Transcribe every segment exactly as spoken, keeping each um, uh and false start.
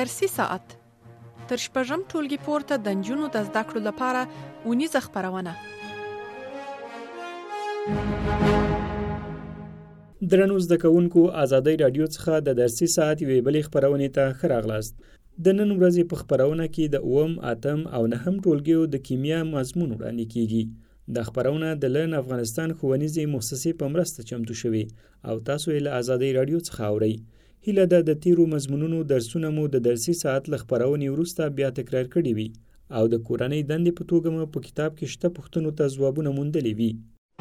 درسي ساعت تر شپږم ټولګي پورته د نجونو د زده کړو لپاره اونیزه خپرونه. درنو زده کوونکو، ازادۍ رادیو څخه د درسي ساعت یوې بلې خپرونې ته ښه راغلاست. د نن ورځې په خپرونه کې د اووم، اتم او نهم ټولګیو د کیمیا مضمون وړاندې کیږي. د خپرونه د لرن افغانستان ښوونیزې مؤسسې په مرسته چمتو شوې او تاسو یې له ازادۍ رادیو څخه اورئ. هیله ده د تیرو مضمونونو درسونه مو د درسي ساعت له خپرونې وروسته بیا تکرار کړي وي او د کورنۍ دندې په توګه مو په کتاب کې شته پوښتنو ته ځوابونه موندلي وي.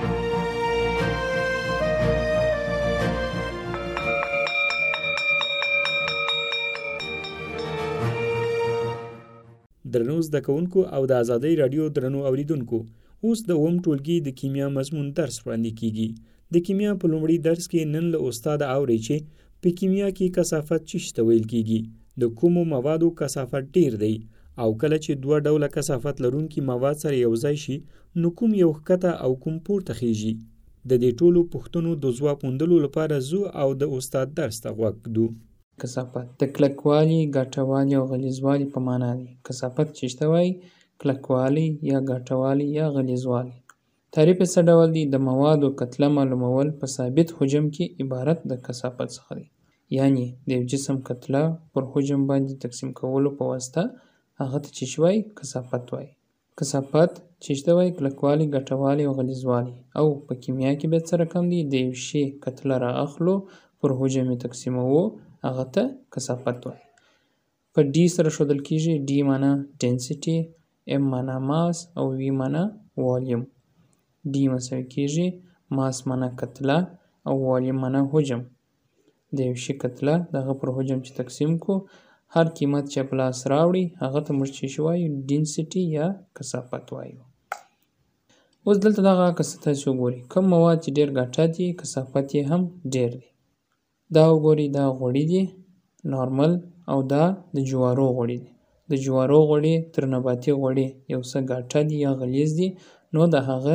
درنو زده کوونکو او د ازادۍ رادیو درنو اوریدونکو، اوس د اووم ټولګي د کیمیا مضمون درس وړاندې کیږي. د کیمیا په لومړي درس کې نن له استاد اوري چې په کیمیا کې کثافت څه ته ویل کیږي، د کومو موادو کثافت ډیر دی او کله چې دوه ډوله کثافت لرونکي مواد سره یو ځای شي نو کوم یو ښکته او کوم پورته خیږي. د دې ټولو پوښتنو د ځواب موندلو لپاره زو او د استاد درس ته غوږ ږدو. کثافت د کلکوالي، ګاټهوالي او غلیظوالي په معنا دی. کثافت چې ته وایي کلکوالی یا ګاټهوالی یا غلیظوالی. تعریف یې څه ډول دی؟ د موادو کتله معلومول په ثابت حجم کې عبارت د کثافت څخه دی. یعنی د یو جسم کتله پر حجم باندې تقسیم کولو په واسطه هغه ته چې وایي کثافت وایي. کثافت چې ته وایي کلکوالی، ګاټهوالی او غلیظوالی. او په کیمیا کې به څه رقم دی؟ د یو شی کتله را اخلو پر حجم یې تقسیموو هغه ته کثافت وایي. په ډي سره ښودل کېږي. ډي معنا ډینسټي، ام معنا ماس او وی معنا والیوم. ډي مساوي کېږي ماس معنا کتله او والیوم معنا حجم. د یو شي کتله دغه پر حجم چې تقسیم کو هر قیمت چې په لاس راوړي هغه ته موږ چې وایو ډینسټي یا کثافت وایو. اوس دلته دغه کس تاسو وګورئ کوم مواد چې ډېر ګاټه دي کثافت یې هم ډېر دی. دا وګورئ دا غوړي دي نارمل او دا د جوارو غوړي دي. د جوارو غوړي تر نباتي غوړي یو څه ګاټه دي یا غلیظ دي، نو د هغه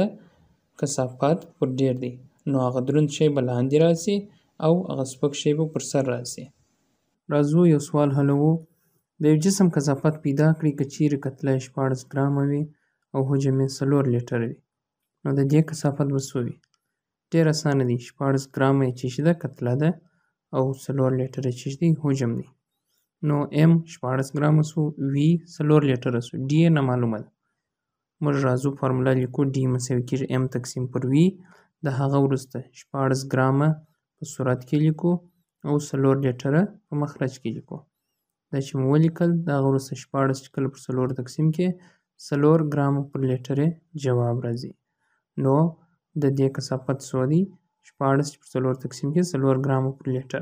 کثافت پر ډېر دی. نو هغه دروند شی به لاندې راسي او هغه سپک شی به پر سر راسي. راځو یو سوال حلوو. د یو جسم کثافت پیدا کړئ که چیرې کتله شپاړس ګرامه وي او حجم یې څلور لیټره وي، نو د دې کثافت به څه وي؟ ډېر اسانه دی. شپاړس ګرامه یې چې ده کتله ده او څلور لیټره چې دی حجم دی. نو ام شپاړس ګرامه سو، وی څلور لیټره سو، ډي نه معلومه ده. موږ راځو فارموله لیکو. ډي مساوي کېږي ام تقسیم پر وی. د هغه وروسته شپاړس ګرامه په صورت کې لیکو او څلور لیټره په مخرج کې لیکو. دا چې مو ولیکل د هغه وروسته شپاړس چې کله پر څلور تقسیم کې څلور ګرامه پر لیټره جواب راځي. نو د دې کثافت څو دی؟ شپاړس چې پر څلور تقسیم کې څلور ګرامه پر لیټر.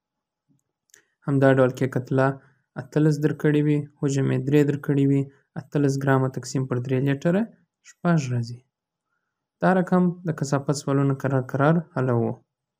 همدا ډول کې کتله اتلس درکړې وي، حجم یې درې درکړې وي، اتلس ګرامه تقسیم پر درې لیټره شپږ راځي. دا رقم د کثافت سوالونه قرار قرار حلوو.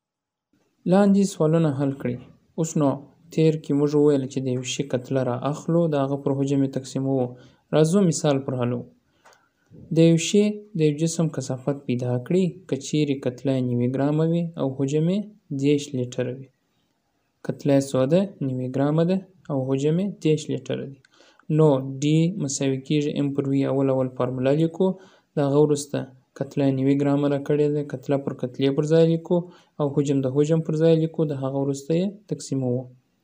لاندې سوالونه حل کړئ. اوس نو تیر کې موږ وویل چې د یو شي کتله را اخلو د هغه پر حجم یې تقسیموو. راځو مثال پر حلو. د یو شي د یو جسم کثافت پیدا کړئ که چیرې کتله نوي ګرامه وي او حجم یې دېرش لیټره وي. کتله یې څو ده؟ نوي ګرامه ده او حجم یې دېرش لیټره دی. نو ډي مساوي کېږي ام پر وي. اول اول فارموله لیکو. د هغه وروسته کتله نوي ګرامه را کړې ده، کتله پر کتلې پر ځای لیکو او حجم د حجم پر ځای لیکو. د هغه وروسته یې تقسیموو.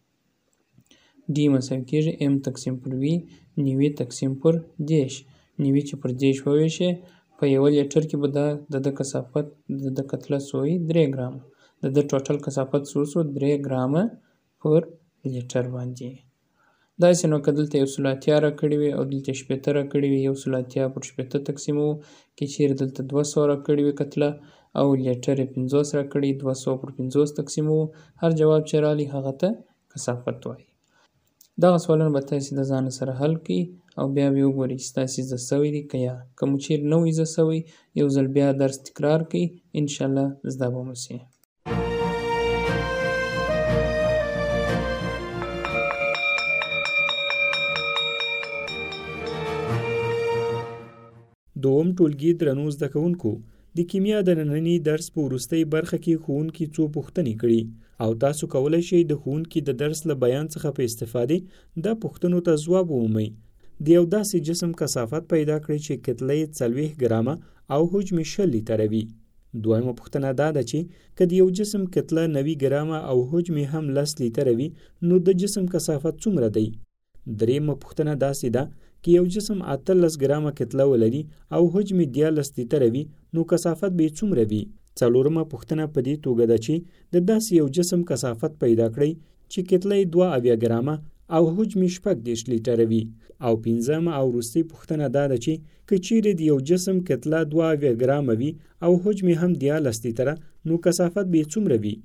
ډي مساوي کېږي ام تقسیم پر وي نوي تقسیم پر دېرش. نوي چې پر دېرش وویشې په یوه لیټر کې به دا د د کثافت د د کتله څو وي؟ درې ګرامه. د د ټوټل کثافت څو سو؟ درې ګرامه پر لیټر باندې. داسې نو که دلته یو سل اتیا را کړي وي او دلته شپېته را کړي وي، یو سل اتیا پر شپېته تقسیموو. که چیرې دلته دوه سوه را کړي وي کتله او لیټر یې پنځوس را کړي، دوه سوه پر پنځوس تقسیموو. هر جواب چې راغلی هغه ته کثافت وایي. دغه سوالونه به تاسې د ځان سره حل کړئ او بیا به وګورئ چې تاسې زده سوي دي که یا. که مو چیرې نه وي زده سوی یو ځل بیا درس تکرار کړئ، انشاءالله زده به مو سي. دوم ټولګي درنو زده کوونکو، د کیمیا د ننني درس په وروستۍ برخه کې ښوونکي څو پوښتنې کړي او تاسو کولای شئ د ښوونکي د درس له بیان څخه په استفادې دا پوښتنو ته ځواب ومومئ. د یو داسې جسم کثافت پیدا کړئ چې کتله یې څلوېښت ګرامه او حجم یې شل لیتره وي. دویمه پوښتنه دا ده چې که د یو جسم کتله نوي ګرامه او حجم یې هم لس لیتره وي نو د جسم کثافت څومره دی؟ دریمه پوښتنه داسې ده که یو جسم اتلس ګرامه کتله ولري او حجم یې دیارلس لیتره وي نو کثافت به یې څومره وي؟ څلورمه پوښتنه په دې توګه ده چې د داسې یو جسم کثافت پیدا کړئ چې کتله یې دوه اویا ګرامه او حجم یې شپږ دېرش لیتره وي. او پنځمه او وروستۍ پوښتنه دا ده چې که چیرې د یو جسم کتله دوه اویا ګرامه وي او حجم یې هم دیارلس لیتره نو کثافت به یې څومره وي؟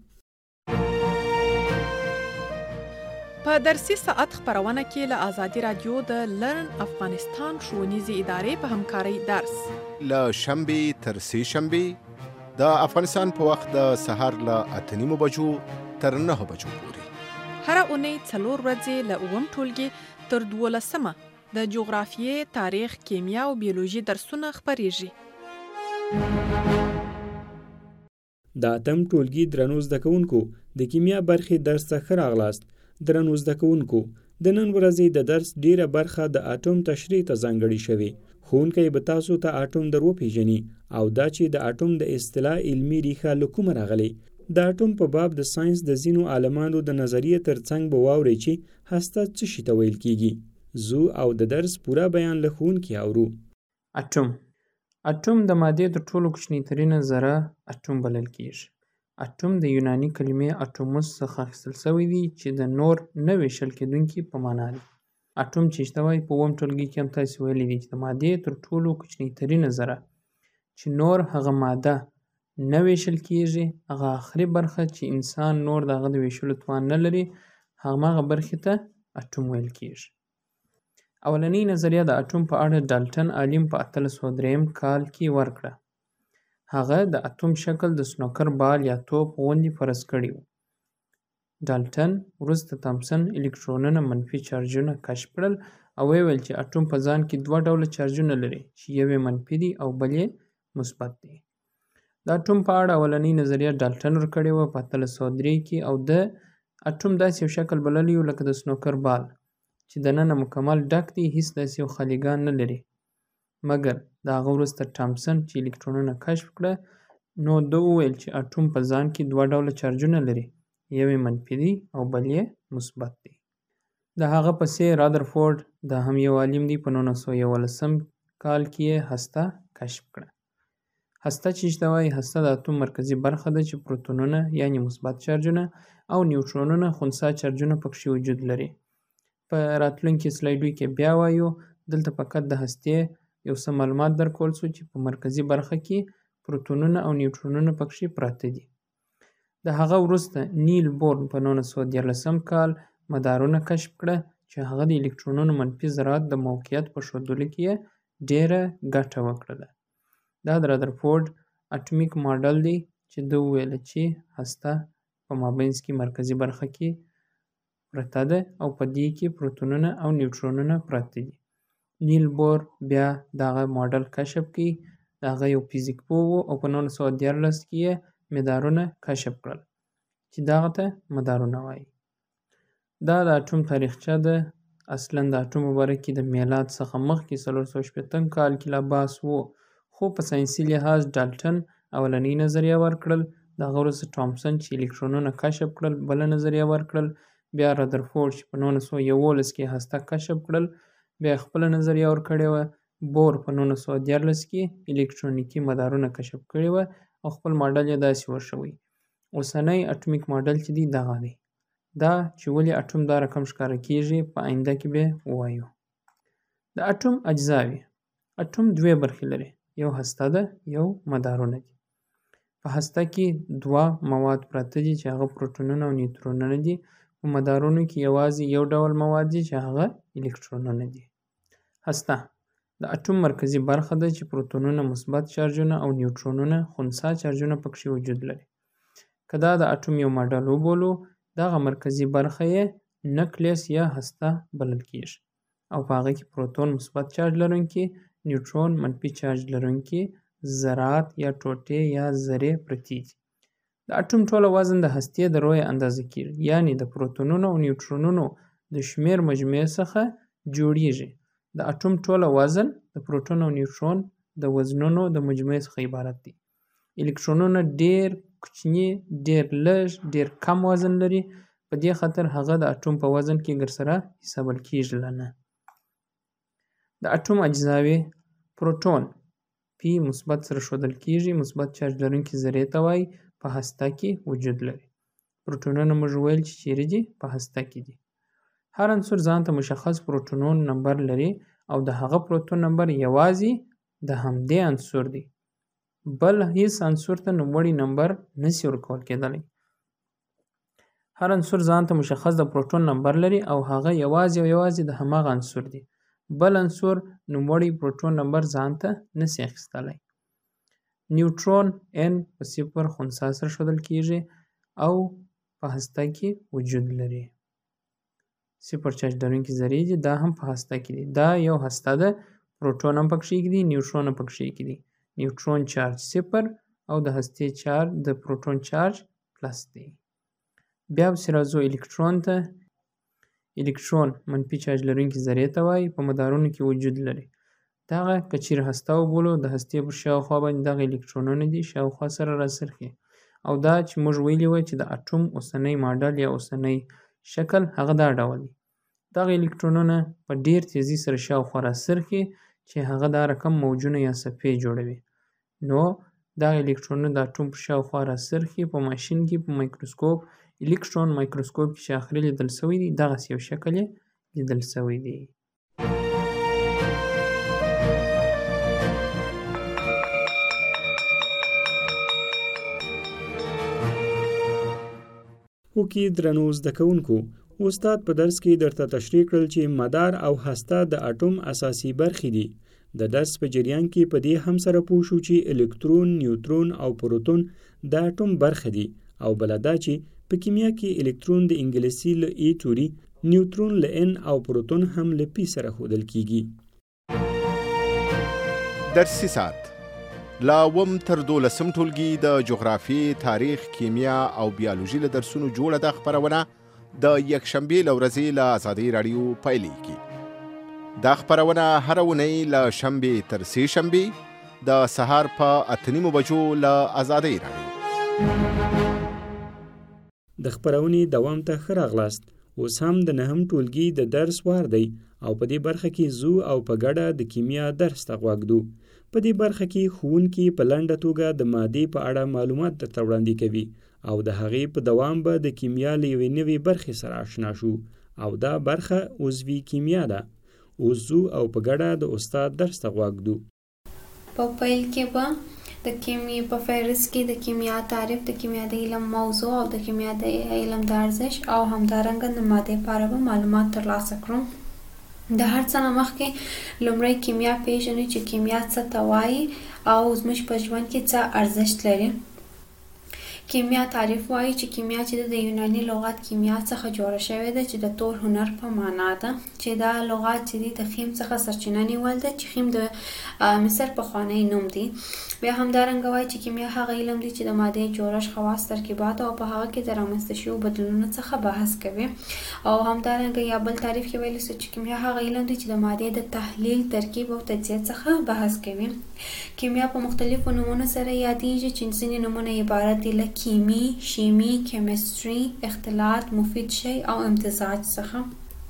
په درسي ساعت خپرونه کې له ازادي رادیو د لرن افغانستان ښوونیزې ادارې په همکارۍ درس له شنبې تر سې شنبې د افغانستان په وخت د سهار له اته نیمو بجو تر نهو بجو پورې. هره اونۍ څلور ورځې له اووم ټولګي تر دولسمه د جغرافیې، تاریخ، کیمیا او بیولوژي درسونه خپریږي. د اتم ټولګي درنو زده کوونکو د کیمیا برخې درس ته ښه راغلاست. درنو زده کوونکو د نن ورځې د درس ډیره برخه د اټوم تشریح ته ځانګړې شوې. ښوونکی به تاسو ته اټوم در وپیژني او دا چې د اټوم د اصطلاح علمي ریښه له کومه راغلې. د اټوم په باب د ساينس د ځینو عالمانو د نظریې ترڅنګ به واورئ چې هسته څه شي ته ویل کیږي. زو او د درس پوره بیان له ښوونکي اورو. اټوم اټوم د مادې تر ټولو کوچنۍ ترینه ذره اټوم بلل کیږي. اټوم د یوناني کلمې اټوموس څخه اخیستل شوی دی چې د نور نه ویشل کېدونکي په معنا دی. اټوم چې شته وایي په اووم ټولګي کې هم تاسې ویلي دي چې د مادې تر ټولو کوچنۍ ترینه ذره چې نور هغه ماده نه ویشل کیږي، هغه آخري برخه چې انسان نور د هغه د ویشلو توان نه لري، هماغه برخې ته اټوم ویل کیږي. اولنۍ نظریه د اټوم په اړه ډالټن عالم په اتلس سوه درېیم کال کې ورکړه. هغه د اټوم شکل د سنوکر بال یا توپ غوندې فرض کړی و. ډالټن وروسته تامسن الکترونونه منفي چارجونه کشف کړل او ویل چې اټوم په ځان کې دوه ډوله چارجونه لري چې یو یې منفي دی او بل یې مثبت دی. د اټوم په اړه اولنۍ نظریه ډالټن ورکړې وه په اتلس سوه درې کې او د اټوم داسې یو شکل بللی و لکه د سنوکر بال چې دننه مکمل ډک دی، هیڅ داسې یو خالیګان نه لري. مګر د هغه وروسته ټامسن چې الکترونونه کشف کړه نو ده وویل چې اټوم په ځان کې دوه ډوله چارجونه لري، یو یې منفي دی او بل یې مثبت دی. د هغه پسې رادرفورد دا هم یو عالم دی په نولس سوه یولسم کال کې یې هسته کشف کړه. هسته چې شته وایي هسته د اتوم مرکزي برخه ده چې پروتونونه یعنی مثبت چارجونه او نیوټرونونه خنثی چارجونه پکښې وجود لري. په راتلونکي سلایډو کې بیا وایو. دلته فقط د هستې یو څه معلومات درکول شو چې په مرکزي برخه کې پروتونونه او نیوټرونونه پکښې پراته دي. د هغه وروسته نیل بورن په نولس سوه دیارلسم کال مدارونه کشف کړه چې هغه د الکترونونو منفي ذرات د موقعیت په ښودلو کې یې ډېره ګټه وکړله. دا د رادرفورد اټومیک ماډل دی چې ده وویله چې هسته په مابینځ کې مرکزي برخه کې پرته ده او په دې کې پروتونونه او نیوټرونونه پراته دي. نیل بور بیا دغه ماډل کشف کړي. د هغه یو فزیک پوه و او په نولس سوه دیارلس کې یې مدارونه کشف کړل چې دغه ته مدارونه وایي. دا د اټوم تاریخچه ده. اصلا د اټوم په باره کې د میلاد څخه مخکې څلور سوه شپېتم کال کې لا بحث و، خو په ساینسي لحاظ ډالټن اولنۍ نظریه ورکړل. د هغه وروسته ټامسن چې الکترونونه کشف کړل بله نظریه ورکړل. بیا رادرفورد چې په نولس سوه یولس کې هسته کشف کړل بیا خپله نظریه ورکړې وه. بور په نولس سوه دیارلس کې الکترونیکي مدارونه کشف کړي وه او خپل ماډل یې داسې ورښوی. اوسنی اټومیک ماډل چې دی دغه دی. دا چې ولې اټوم دا رقم ښکاره کیږي په آینده کې به ووایو. د اټوم اجزاوې. اټوم دوې برخې لري، یو هسته ده یو مدارونه دي. په هسته کې دوه مواد پراته دي چې هغه پروتونونه او نیوترونونه دي. په مدارونو کې یوازې یو ډول مواد دي چې هغه الکترونونه دي. هسته د اټوم مرکزي برخه ده چې پروتونونه مثبت چارجونه او نیوټرونونه خنثی چارجونه پکښې وجود لري. که دا د اټوم یو ماډل وبولو دغه مرکزي برخه یې نکلیس یا هسته بلل کیږي او په هغه کې پروتون مثبت چارج لرونکي، نیوټرون منفي چارج لرونکي ذرات یا ټوټې یا ذرې پرتې دي. د اټوم ټوله وزن د هستې د رویه اندازه کیږي، یعنی د پروتونونو او نیوټرونونو د شمیر مجموعې څخه جوړیږي. د اټوم ټوله وزن د پروتون او نیوټرون د وزنونو د مجموعې څخه عبارت دی. الکترونونه ډیر کوچني، ډیر لږ، ډیر کم وزن لري، په دې خاطر هغه د اټوم په وزن کې ګرسره حسابل کیږي لنه. د اټوم اجزاوي پروتون پی مثبت سره ښودل کیږي، مثبت چارج لرونکي ذرې ته وایي، په هسته کې وجود لري. پروتونونه موږ ویل چې چیرې دي؟ په هسته کې دي. هر عنصر ځان ته مشخص پروتونون نمبر لري او د هغه پروتون نمبر یوازې د همدې عنصر دی، بل هیڅ عنصر ته نوموړی نمبر نشي ورکول کېدلی. هر عنصر ځان ته مشخص د پروتون نمبر لري او هغه یوازې او یوازې د هماغه عنصر دی، بل عنصر نوموړی پروتون نمبر ځان ته نشي اخیستلی. نیوټرون ان په صفر خنثی سره ښودل کیږي او په هسته کې وجود لري. صفر چارج لرونکي ذرې دي، دا هم په هسته کې دي. دا یو هسته ده، پروتون هم پکښې دي، نیوټرون هم پکښې دي. نیوټرون چارج صفر او د هستې چارج د پروتون چارج پلس دی. بیا پسې راځو الکترون ته. الکترون منفي چارج لرونکي ذرې ته وایي، په مدارونو کې وجود لري. دغه که چیرې هسته وبولو، د هستې پر شاوخوا باندې دغه الکترونونه دي شاوخوا سره راڅرخي، او دا چې موږ ویلي وای چې د اټوم اوسنی ماډل یا اوسنی شکل هغه دا ډول دی. دغه الکترونونه په ډیر تیزی سره شاوخوا راڅرخي چې هغه دا رقم موجونه یا صفحې جوړوي. نو دغه الکترونونه د اټوم پر شاوخوا راڅرخي. په ماشین کې په مایکروسکوپ، الکترون مایکروسکوپ کې چې اخري لیدل شوی دی، دغسې یو شکل یې لیدل شوی دی. وکي درنو زده کوونکو، استاد په درس کې درته تشریح کړل چې مدار او هسته د اټوم اساسي برخې دي. د درس په جریان کې په دې هم سره پوه شو چې الکترون، نیوټرون او پروتون د اټوم برخې دي، او بله دا چې په کیمیا کې الکترون د انګلیسي له ای توري، نیوټرون له ان او پروتون هم له پی سره ښودل کیږي. درسي ساعت لا وم تر دولسم ټولګي د جغرافیې، تاریخ، کیمیا او بیالوژي له درسونو جوړه ده خپرونه د یکشنبې له ورځې له ازادۍ راډیو پیلېږي. دا خپرونه هره اونۍ له شنبې تر سې شنبې د سهار په اته نیمو بجو له ازادۍ راډیو. د خپرونې دوام ته ښه راغلاست. اوس هم د نهم ټولګي د درس وار دی او په دې برخه کې زو او په ګډه د کیمیا درس ته غوږ دو. په دې برخه کې ښوونکي په لنډه توګه د مادې په اړه معلومات درته وړاندې کوي او د هغې په دوام به د کیمیا له یوې نوې برخې سره آشنا شو، او دا برخه عضوي کیمیا ده. اوس زو او په ګډه د استاد درس ته غوږ دو. په پیل کې به د کیمیا په فهرست کې د کیمیا تعریف، د کیمیا د علم موضوع او د کیمیا د علم د ارزش او همدارنګه د مادې په اړه به معلومات ترلاسه کړو. د هر څه نه مخکې لومړی کیمیا پیژنو چې کیمیا څه ته وایي او زموږ په ژوند کې څه ارزښت لري. کیمیا تعریف وایي چې کیمیا چې د یوناني لغت کیمیا څخه جوړه شوې ده چې د تور هنر په معنا ده، چې دا لغت چې دی د خیم څخه سرچینه نیول ده چې خیم د مصر پخوانی نوم دی. بیا همدارنګه وایي چې کیمیا هغه علم دی چې د مادې جوړښت، خواص، ترکیبات او په هغه کې د رامنځته شویو بدلونونو څخه بحث کوي. او همدارنګه یا بل تعریف کې ویلی سو چې کیمیا هغه علم دی چې د مادې د تحلیل، ترکیب او تجزیه څخه بحث کوي. کیمیا په مختلفو نومونو سره یادیږي چې ځینې نومونه عبارت دي له کیمی، شیمی، کیمستري، اختلاط، مفید شی او امتزاج څخه.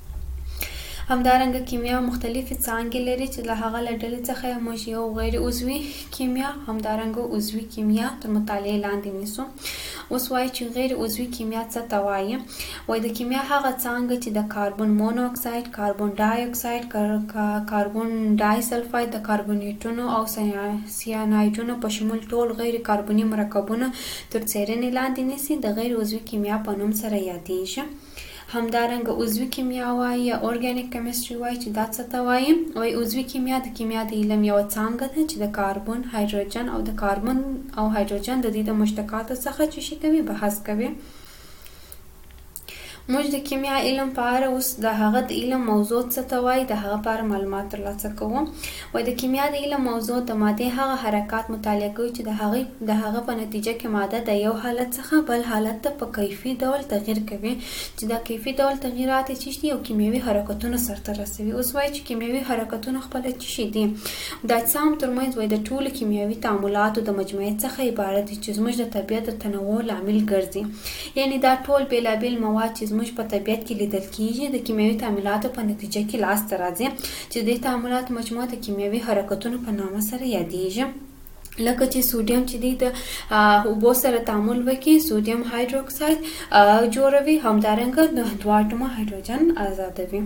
همدارنګه کیمیا مختلفې څانګې لري چې له هغه له ډلې څخه موږ یو غیر عضوي کیمیا، همدارنګه عضوي کیمیا تر مطالعې لاندې نیسو. اوس وایي چې غیر عضوي کیمیا څه ته وایي؟ وایي د کیمیا هغه څانګه چې د کاربن مونو اکساید، کاربن ډای اکساید، کاربن ډای سلفاید، د کاربونیټونو او سیانایډونو په شمول ټول غیر کاربني مرکبونه تر څیړنې لاندې نیسي، د غیر عضوي کیمیا په نوم سره یادیږي. همدارنګه عضوي کیمیا وایي یا ارګانیک کیمستري وایي چې دا څه ته وایي؟ وایي عضوي کیمیا د کیمیا د علم یوه څانګه ده چې د کاربن، هایدروجن او د کاربن او هایدروجن د دې د مشتقاتو څخه چې شي کوي بحث کوي. موږ د کیمیا علم په اړه اوس د هغه د علم موضوع څه ته وایي د هغه په اړه معلومات ترلاسه کوو. وایي د کیمیا د علم موضوع د مادې هغه حرکات مطالعه کوي چې د هغې د هغه په نتیجه کې ماده د یو حالت څخه بل حالت ته په کیفي ډول تغییر کوي چې دا کیفي ډول تغییرات یې څه دي او کیمیاوي حرکتونه سرته رسوي. اوس وایي چې کیمیاوي حرکتونه خپله څه شي دي. د اجسامو ترمنځ وایي د ټولو کیمیاوي تعاملاتو د مجموعې څخه عبارت دي چې زموږ د طبیعت د تنوع لامل ګرځي. یعنې دا ټول بېلابېل مواد چې زموږ په طبیعت کې لیدل کیږي د کیمیاوي تعاملاتو په نتیجه کې لاسته راځي چې د تعاملاتو مجموعه د کیمیاوي حرکتونو په نامه سره یادیږي. لکه چې سوډیم چې دی د اوبو سره تعامل وکړي سوډیم هایدروکساید جوړوي، همدارنګه دوه اټومه هایدروجن آزادوي.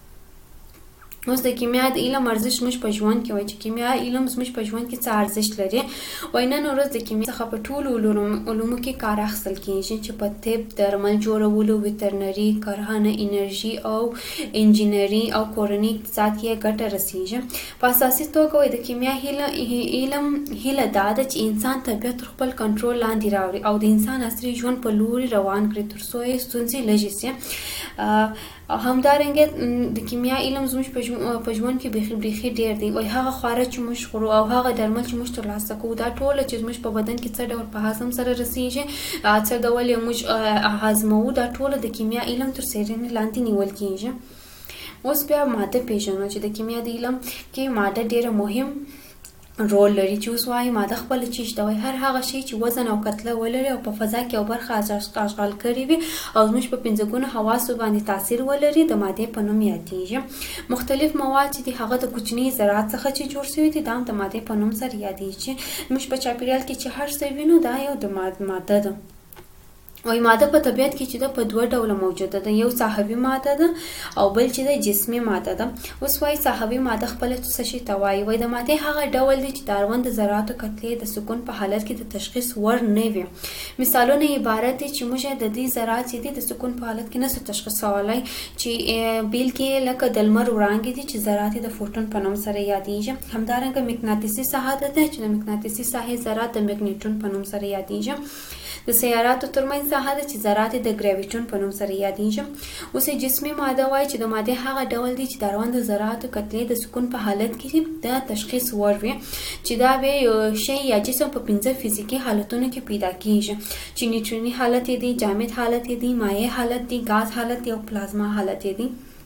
اوس د کیمیا د علم ارزښت موږ په ژوند کې وایي چې کیمیا علم زموږ په ژوند کې څه ارزښت لري. وایي نن ورځ د کیمیا څخه په ټولو علومو کې کار اخیستل کیږي چې په طب، درمل جوړولو، ویترنري، کرهنه، انرژي او انجینري او کورني اقتصاد کې ګټه رسیږي. په اساسي توګه وایي د کیمیا علم هیله دا ده چې انسان طبیعت تر خپل کنټرول لاندې راوړي او د انسان عصري ژوند په لوري روان کړي تر څو یې ستونزې لږې سي. همدارنګه د کیمیا علم زموږ په ژوند کې بیخي بیخي ډېر دی. وایي هغه خواړه چې موږ خورو او هغه درمل چې موږ ترلاسه کوو دا ټوله چې زموږ په بدن کې څه ډول په هضم سره رسیږي، څه ډول یې موږ هضموو، دا ټوله د کیمیا علم تر څېړنې لاندې نیول کیږي. اوس بیا ماده پیژنو چې د کیمیا د علم کې ماده ډېره مهم رول لري. چې اوس وایي ماده خپله څه شته. وایي هر هغه شی چې وزن او کتله ولري او په فضا کې یو برخه اشغال کړې وي او زموږ په پنځه ګونو حواسو باندې تاثیر ولري د مادې په نوم یادیږي. مختلف مواد چې دي هغه د کوچني ذرات څخه چې جوړ شوي دي دا هم د مادې په نوم سره یادیږي. زموږ په چاپیریال کې چې هر څه وینو دا یو د ماده ده. وایي ماده په طبیعت کې چې ده په دوه ډوله موجوده ده، یو ساحوي ماده ده او بل چې ده جسمي ماده ده. اوس وایي ساحوي ماده خپله څه شي ته وایي. وایي د مادې هغه ډول دی چې د اړوند د ذراتو کتلې د سکون په حالت کې د تشخیص وړ نه وي. مثالونه عبارت دي چې موږ د دې ذرات چې دي د سکون په حالت کې نشو تشخیصولی، چې بیل کې لکه د لمر وړانګې دي چې ذرات د فوټون په نوم سره یادیږي. همدارنګه مقناطیسي ساحه ده چې د مقناطیسي ساحې ذرات د مګنیټون په نوم سره یادیږي. د سیاراتو ترمنځ ساحه ده چې ذرات د ګراویټون په نوم سره یادیږي. اوس جسمي ماده وایي چې د مادې هغه ډول دی چې د اړوند د ذراتو کتلې د سکون په حالت کې د تشخیص وړ وي، چې دا به یو شی یا جسم په پنځه فزیکي حالتونو کې پیدا کیږي چې نیوټروني حالت یې دی، جامد حالت یې دی، مایع حالت دی، غاز حالت دی او پلازما حالت یې دی.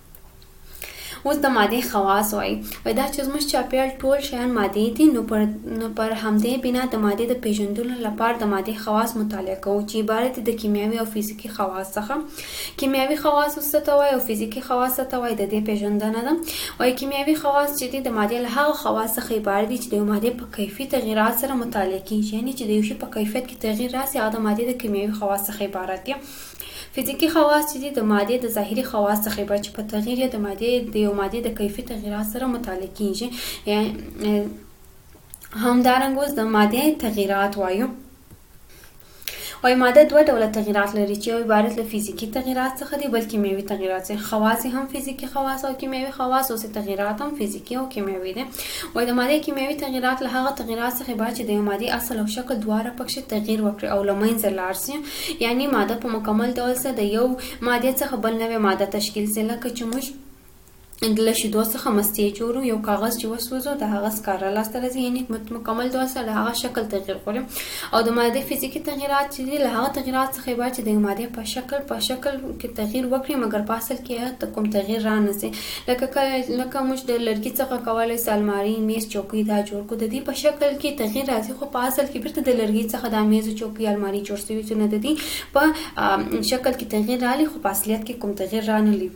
اوس د مادې خواص وایي. وایي دا چې زموږ چاپیریال ټول شیان مادې دي، نو پر نو پر همدې بنا د مادې د پیژندلو لپاره د مادې خواص مطالعه کوو چې عبارت دي د کیمیاوي او فزیکي خواص څخه. کیمیاوي خواص څه ته وایي او فزیکي خواص څه ته وایي د دې پیژندنه ده. وایي کیمیاوي خواص چې دي د مادې له هغه خواص څخه عبارت دي چې د یو مادې په کیفي تغییرات سره مطالعه کیږي، یعنې چې د یو شي په کیفیت کې تغییر راسي هغه د مادې د کیمیاوي خواص څخه عبارت دي. فزیکي خواص چې دي د مادې د ظاهري خواص څخه عبارت چې په تغییر یې د مادې د یو مادې د کیفي تغییرات سره مطالعه کیږي. همدارنګه اوس د مادې تغییرات وایو. وایي ماده دوه ډوله تغییرات لري چې یو عبارت له فزیکي تغییرات څخه دي بل کیمیاوي تغییرات دي. خواص هم فزیکي خواص او کیمیاوي خواص، اوس تغییرات هم فزیکي او کیمیاوي دي. وایي د مادې کیمیاوي تغییرات له هغه تغییرات څخه عبارت چې د یو مادې اصل او شکل دواړه پکښې تغییر وکړي او له منځه لاړ سي، یعنې ماده په مکمل ډول سره د یو مادې څخه بل نوې ماده تشکیل سي. لکه چې موږ له شیدو څخه مستې جوړو، یو کاغذ چې وسوځو د هغه سکاره لاسته راځي، یعنې مکمل ډول سره د هغه شکل تغییر غواړي. او د مادې فزیکي تغییرات چې دي له هغه تغییرات څخه عبارت چې د یو مادې په شکل په شکل کې تغییر وکړي مګر په اصل کې کوم تغییر رانسي. لکه لکه موږ د لرګي څخه کولی سو الماري، میز، چوکۍ دا جوړ کړو، د دې په شکل کې تغییر راځي خو په اصل کې بیرته د لرګي څخه د میز، چوکۍ، الماري جوړ شوي چې نه د دې په شکل کې تغییر راغلی خو په اصلیت کې کوم تغییر رانلی.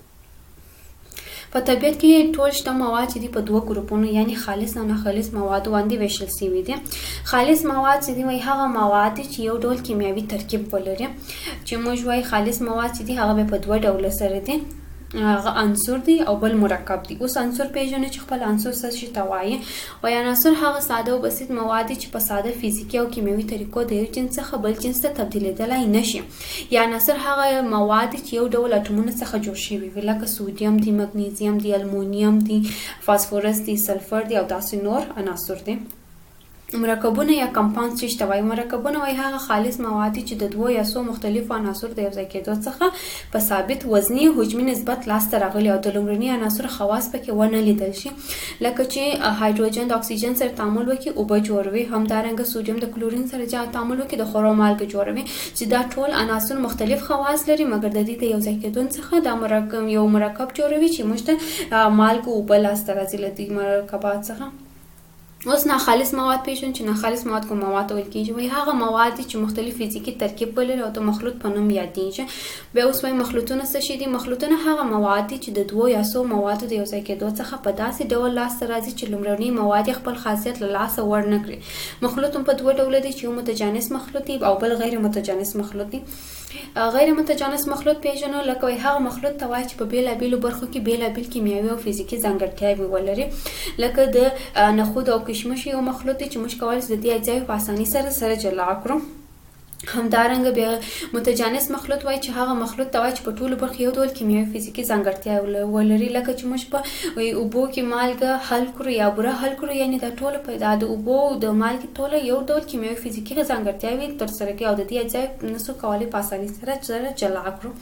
په طبیعت کې ټول شته مواد چې دي په دوه ګروپونو یعنی خالص او ناخالص موادو باندې ویشل شوي دي. خالص مواد چې دي وایي هغه مواد دي چې یو ډول کیمیاوي ترکیب ولري، چې موږ وایي خالص مواد چې دي هغه په دوه ډوله سره دي، هغه عنصر دی او بل مرکب دی. اوس عنصر پیژنو چې خپل عنصر څه شي ته وایي. وایي عناصر هغه ساده او بسیط مواد دي چې په ساده فزیکي او کیمیاوي طریقو د یو جنس څخه بل جنس ته تبدیلېدلی نشي. یا عناصر هغه مواد دي چې یو ډول اټومونو څخه جوړ شوي وي، لکه سودیم دی، مګنیزیم دی، المونیم دی، فاسفورس دی، سلفر دی او داسې نور عناصر دي. مرکبونه یا کمپاوند څه ته وایي؟ مرکبونه وایي هغه خالص مواد چې د دوه یا څو مختلفو عناصرو د یوځای کېدو څخه په ثابت وزني حجمي نسبت لاسته راغلي او د لومړني عناصرو خواص پکې ونه لیدل شي، لکه چې هایدروجن د اکسیجن سره تعامل وکړي اوبه جوړوي، همدارنګه سوډیم د کلورین سره تعامل وکړي د خورو مالګه جوړوي، چې دا ټول عناصر مختلف خواص لري مګر د دې د یوځای کېدو څخه دا مرکب یو مرکب جوړوي چې موږ ته مالګه اوبه لاسته راځي له دې مرکبات څخه. اوس ناخالص مواد پیژنو چې ناخالص مواد کوم مواد ویل کېږي؟ وایي هغه مواد چې مختلف فزیکي ترکیب ولري او د مخلوط په نوم یادېږي. بیا اوس وایي مخلوطونه څه شي دي؟ مخلوطونه هغه مواد دي چې د دوو یا څو موادو د یوځای کېدو څخه په داسې ډول لاسته راځي چې لومړني مواد خپل خاصیت له لاسه ور نه کړي. مخلوط هم په دوه ډوله دي چې یو متجانس مخلوط دی او بل غیر متجانس مخلوط دی. غیر متجانس مخلوط پیژنو لکه وایي هغه مخلوط ته وایي چې په بېلابېلو برخو کې بېلابېل کیمیاوي او فزیکي ځانګړتیاوې ولري، لکه د نخود او کشمش یو مخلوط دی چې موږ کولی شو د دې اجزاوې په اسانۍ سره سره جلا کړو. همدارنګه بیا متجانس مخلوط وایي چې هغه مخلوط ته وایي چې په ټولو برخو یو ډول کیمیاوي فزیکي ځانګړتیا ولري، لکه چې موږ په اوبو کې مالګه حل کړو یا بوره حل کړو، یعنې دا ټوله په د اوبو د مالګې ټوله یو ډول کیمیاوي فزیکي ځانګړتیاوې ترسره کوي او د دې اجزاوې نسو کولی په اسانۍ سره سره جلا کړو.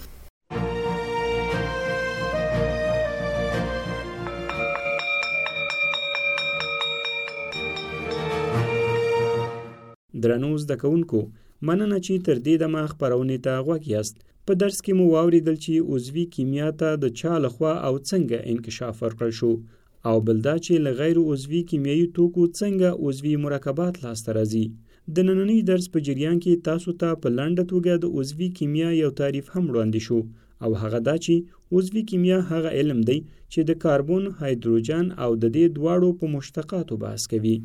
درنو زده کوونکو، مننه چې تر دې دمه خپرونې ته غوږ یاست. په درس کې مو واوریدل چې عضوي کیمیا ته د چا لخوا او څنګه انکشاف ورکړل شو، او بل دا چې له غیر عضوي کیمیاوي توکو څنګه عضوي مرکبات لاسته راځي. د نننۍ درس په جریان کې تاسو ته په لنډه توګه د عضوي کیمیا یو تعریف هم وړاندې شو، او هغه دا چې عضوي کیمیا هغه علم دی چې د کاربن، هایدروجن او د دې دواړو په مشتقاتو بحث کوي.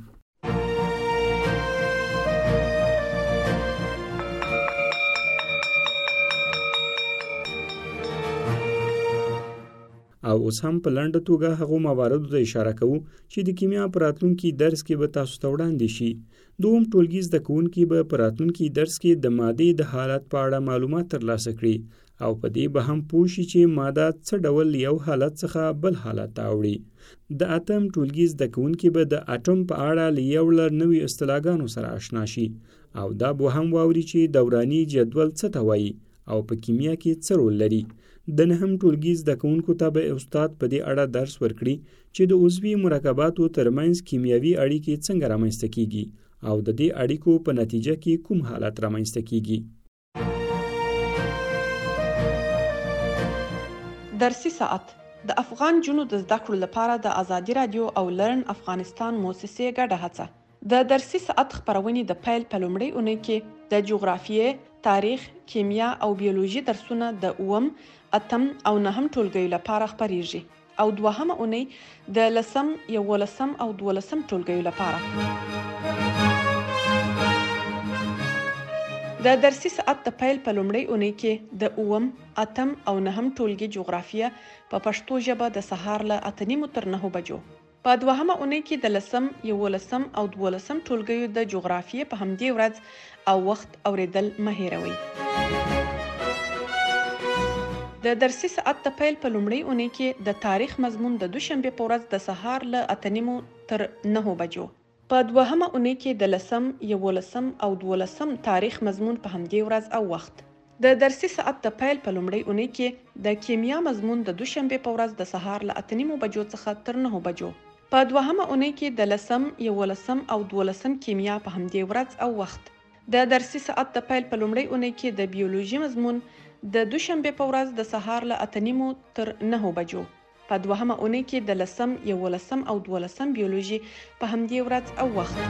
او اوس هم په لنډه توګه هغو مواردو ته اشاره کوو چې د کیمیا په راتلونکي درس کې به تاسو ته وړاندې شي. دوم ټولګي زده کوونکي به په راتلونکي درس کې د مادې د حالت په اړه معلومات ترلاسه کړي او په دې به هم پوه شي چې ماده څه ډول یو حالت څخه بل حالت ته اوړي. د اتم ټولګي زده کوونکي به د اټوم په اړه له یو لړ نوي اصطلاحګانو سره آشنا شي او دا به هم واوري چې دوراني جدول څه ته وایي او په کیمیا کې څه رول لري. د نهم ټولګي زده کوونکو ته به استاد په دې اړه درس ورکړي چې د عضوي مرکباتو ترمنځ کیمیاوي اړیکې څنګه رامنځته کیږي او د دې اړیکو په نتیجه کې کوم حالت رامنځته کیږي. درسي ساعت د افغان جنو د زده کړو لپاره د ازادي رادیو او لرن افغانستان موسسې ګډه هڅه. د درسي ساعت خپرونې د پیل په لومړۍ اونۍ کې د جغرافیې، تاریخ، کیمیا او بیولوژي درسونه د اووم، اتم او نهم ټولګیو لپاره خپریږي او دوهمه اونۍ د لسم، یولسم او دولسم ټولګیو لپاره. د درسي ساعت د پیل په لومړۍ اونۍ کې د اووم، اتم او نهم ټولګي جغرافیه په پښتو ژبه د سهار له اته نیمو تر نهو بجو. په دوهمه اونۍ کې د لسم، یولسم او دولسم ټولګیو د جغرافیې په همدې ورځ او وخت اوریدل مه هیروئ. د درسي ساعت د پیل په لومړۍ اونۍ کې د تاریخ مضمون د دوشنبه په ورځ د سهار له اته نیمو تر نهو بجو. په دوهمه اونۍ کې د لسم، یولسم او دولسم تاریخ مضمون په همدې ورځ او وخت. د درسي ساعت د پیل په لومړۍ اونۍ کې د کیمیا مضمون د دوشنبه په ورځ د سهار له اته نیمو بجو څخه تر نهو بجو. په دوهمه اونۍ کې د لسم، یولسم او دولسم کیمیا په همدې ورځ او وخت. د درسي ساعت د پیل په لومړۍ اونۍ کې د بیولوژي مضمون د دوشنبه په ورځ د سهار له اته نیمو تر نهو بجو. په دوهمه اونۍ کې د لسم، یولسم او دولسم بیولوژي په همدې ورځ او وخت.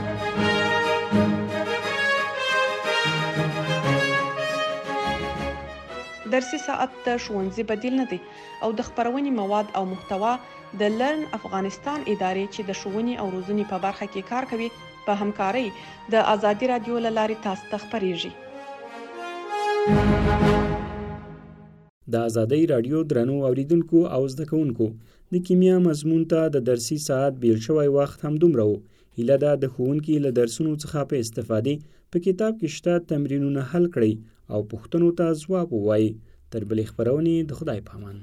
درسي ساعت د ښوونځي بدیل نه دی او د خپرونې مواد او محتوا د لرن افغانستان ادارې چې د ښوونې او روزنې په برخه کې کار کوي په همکارۍ د ازادي رادیو له لارې تاسو ته خپریږي. د ازادۍ رادیو درنو اوریدونکو او زده کوونکو، د کیمیا مضمون ته د درسي ساعت بیل شوی وخت همدومره و. هیله ده د ښوونکي له درسونو څخه په استفادې په کتاب کې شته تمرینونه حل کړئ او پوښتنو ته ځواب ووایئ. تر بلې خپرونې د خدای په امان.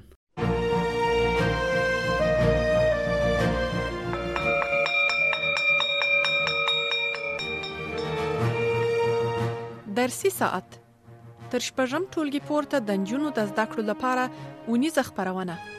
درسي ساعت تر شپږم ټولګي پورته د نجونو د زده کړو لپاره اونیزه خپرونه